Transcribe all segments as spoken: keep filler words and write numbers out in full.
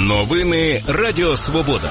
Новини Радіо Свобода.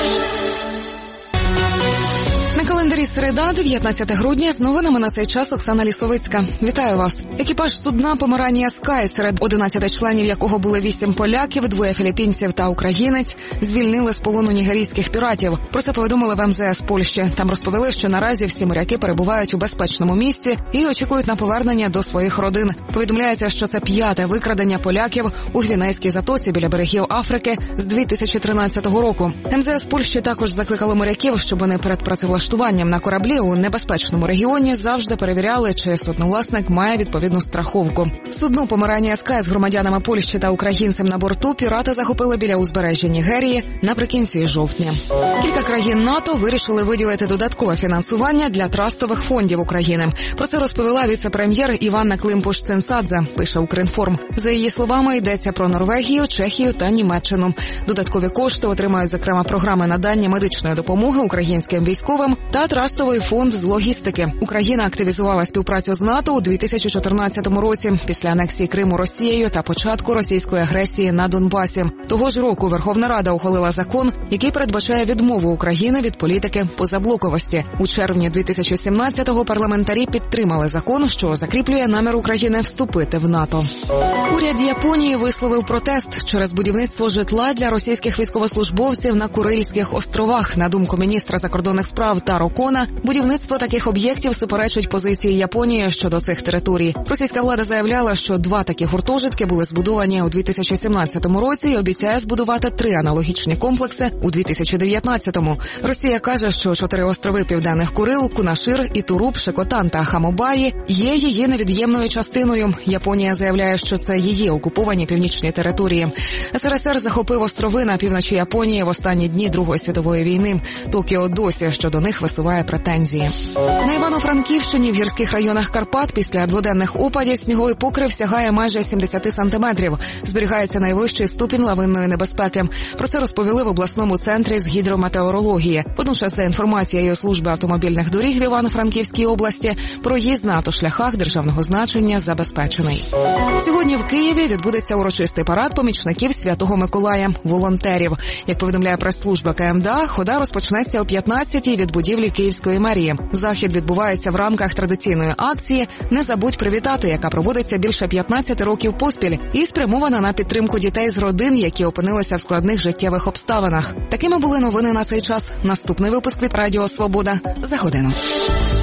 На календарі середа, дев'ятнадцяте грудня, з новинами на цей час Оксана Лісовицька. Вітаю вас. Екіпаж судна «Померання Скай», серед одинадцяти членів якого були вісім поляків, двоє філіппінців та українець, звільнили з полону нігерійських піратів. Про це повідомили в ем зе ес Польщі. Там розповіли, що наразі всі моряки перебувають у безпечному місці і очікують на повернення до своїх родин. Повідомляється, що це п'яте викрадення поляків у Гвінейській затоці біля берегів Африки з дві тисячі тринадцятого року. ем зе ес Польщі також закликало моряків, щоб вони перед працевлаштуванням на кораблі у небезпечному регіоні завжди перевіряли, чи судновласник має відповідну страховку. Судно «Померання Скай» з громадянами Польщі та українцем на борту пірати захопили біля узбережжя Нігерії наприкінці жовтня. Кілька країн НАТО вирішили виділити додаткове фінансування для трастових фондів України. Про це розповіла віце-прем'єр Іванна Климпуш-Цинцадзе, пише Укрінформ. За її словами, йдеться про Норвегію, Чехію та Німеччину. Додаткові кошти отримають, зокрема, програми надання медичної допомоги українським військовим та трастовий фонд з логістики. Україна активізувала співпрацю з НАТО у дві тисячі чотирнадцятому році після анексії Криму Росією та початку російської агресії на Донбасі. Того ж року Верховна Рада ухвалила закон, який передбачає відмову України від політики позаблоковості. У червні дві тисячі сімнадцятого парламентарі підтримали закон, що закріплює намір України вступити в НАТО. Уряд Японії висловив протест через будівництво житла для російських військовослужбовців на Курильських островах. На думку міністра закордонних справ Таро Кона, будівництво таких об'єктів суперечить позиції Японії щодо цих територій. Російська влада заявляла, що два такі гуртожитки були збудовані у дві тисячі сімнадцятому році і обіцяє збудувати три аналогічні комплекси у дві тисячі дев'ятнадцятому. Росія каже, що чотири острови Південних Курил, Кунашир, Ітуруб, Шикотан та Хамобаї є її невід'ємною частиною. Японія заявляє, що це її окуповані північні території. ес ер ес ер захопив острови на півночі Японії в останні дні Другої світової війни. Токіо досі щодо них висуває претензії. На Івано-Франківщині в гірських районах Карпат після дводенних опадів сніговий покрив сягає майже сімдесят сантиметрів. Зберігається найвищий ступінь лавинної небезпеки. Про це розповіли в обласному центрі з гідрометеорології. Водночас, за інформацією служби автомобільних доріг в Івано-Франківській області, проїзд на автошляхах державного значення забезпечений. Сьогодні в Києві відбудеться урочистий парад помічників Святого Миколая – волонтерів. Як повідомляє прес-служба ка ем де а, хода розпочнеться о п'ятнадцятій від будівлі Київської мерії. Захід відбувається в рамках традиційної акції «Не забудь привітати», яка проводиться більше п'ятнадцяти років поспіль і спрямована на підтримку дітей з родин, які опинилися в складних життєвих обставинах. Такими були новини на цей час. Наступний випуск від Радіо Свобода за годину.